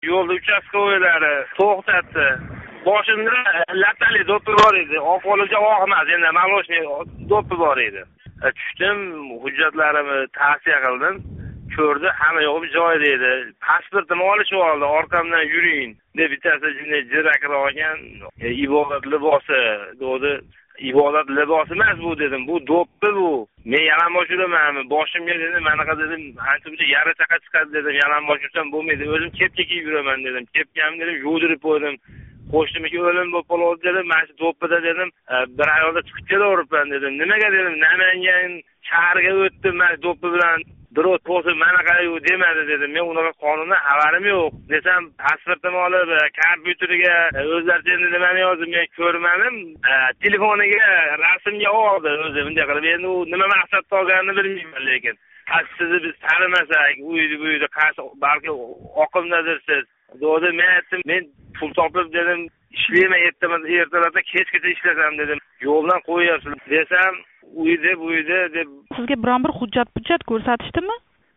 yo'lda uchastkavoylari to'xtatdi. Boshimda latali do'ppi bor edi. Oqolija og'mas, endi maloshniy do'ppi bor edi. Tushdim, hujjatlarimni tavsiya qildim. Ko'rdi, hamma yo'q joyida edi. Pasportimni olishib oldi, orqamdan yuring deb bittasi jiraklar olgan. Ibodat libosi dedi. Ibodat libosi emas bu dedim. Bu do'ppi bu. Men yalang'och yuramanmi? Boshimga dedim, manaqa dedim, ancha buncha yara chaqa chiqadi dedim. Yalang'och yursam bo'lmaydi. O'zim kepka kiyib yuraman dedim. Kepkamni dedim, yo'dirib qo'ydim. Qo'shnimga o'lim bo'lib qoldi dedim. Mana shu do'ppida dedim, bir ayolda chiqib kelaveribman dedim. Nimaga dedim, Namangan shahriga o'tdim, men do'ppi bilan birov to'sib manaqa-yu demadi dedim. Men unaqa qonundan xabarim yo'q. Desam, pasportimni olib, kompyuteriga o'zlaricha nimani yozib men ko'rmadim. Telefoniga rasmga oldi o'zi bunday qilib. Endi u nima maqsadda olganini bilmayman, lekin sizni biz tanimasak, u yerda qaysi balki oqimdadir siz. Dedi, men aytdim, men pul topib dedim, ishlayman ertalabda kechgacha ishlasam dedim. Yo'ldan qo'yyapsiz desam, u yerda deb sizga biron bir hujjat ko'rsatishdimi?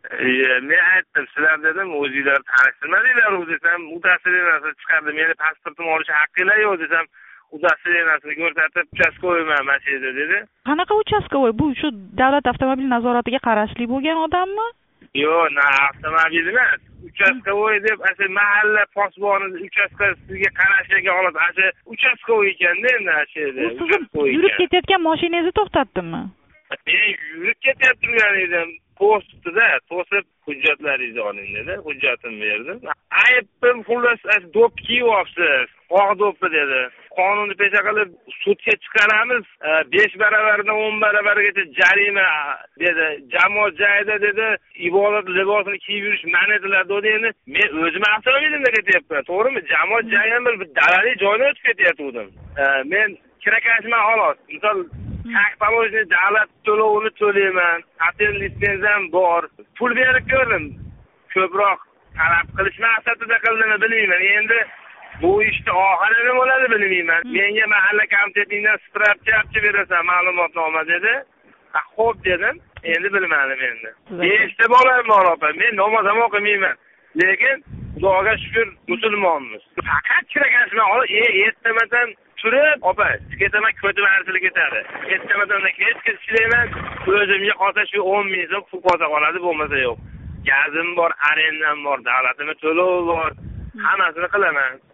Men aytdim, sizlar dedim, o'zingizlar tanishtirmadinglar desam, uddastreniyaga chiqardi. Meni pasportimni olish haqqinglar yo'q desam, uddastreniyaga ko'rsatib, uchastkovoyman mana shu yerda dedi. Qanaqa uchastkovoy? Bu shu davlat avtomobil nazoratiga qarashli bo'lgan odammi? Yo'q, avtomobil emas. Uchastkovoy deb asl mahalla posboni uchastkasiga qarashga oladi. Asl uchastkovoy ekanda endi shu yerda. Yurib ketayotgan mashinangizni to'xtatdimi? Men yurib ketib turgan edim. Postda to'sib hujjatlaringizni oling dedi. Hujjatimni berdim. Aybim xullas do'ppi kiyyapsiz. Oq do'ppi dedi. Qonunni pesha qilib sudga chiqaramiz. 5 baravaridan 10 baravargacha jarima dedi. Jamoat joyida dedi, ibodat libosini kiyib yurish man etiladi dedi. Endi men o'zim avtomobilimda ketyapman. To'g'rimi? Jamoat joyi ham bir dalaliy joyda o'tib ketyapman. Men kirakashman xolos. Misol Takpalojni davlat to'lovini to'layman. Patent litsenziyam bor. Pul berib ko'rdim. Ko'proq talab qilish maqsadida qildimmi bilmayman. Endi bu ishni oxiri nima bo'ladi bilmayman. Menga mahalla komitetingdan spravka berasan, ma'lumotnoma dedi. Xo'p dedim. Endi bilmadim endi. 5 ta bolam bor opa. Men namoz ham o'qimayman. Lekin Xudoga shukr musulmonmiz. Faqat kirakashman olib, ertamadan turib, opa, ketaman ko'tim arsilib ketadi. Ertamadan kechga ishlayman, o'zimga qolsa shu 10 ming so'm pul qolsa qoladi, bo'lmasa yo'q. Gazim bor, arendam bor, davlatimga to'lov bor. Hammasini qilaman.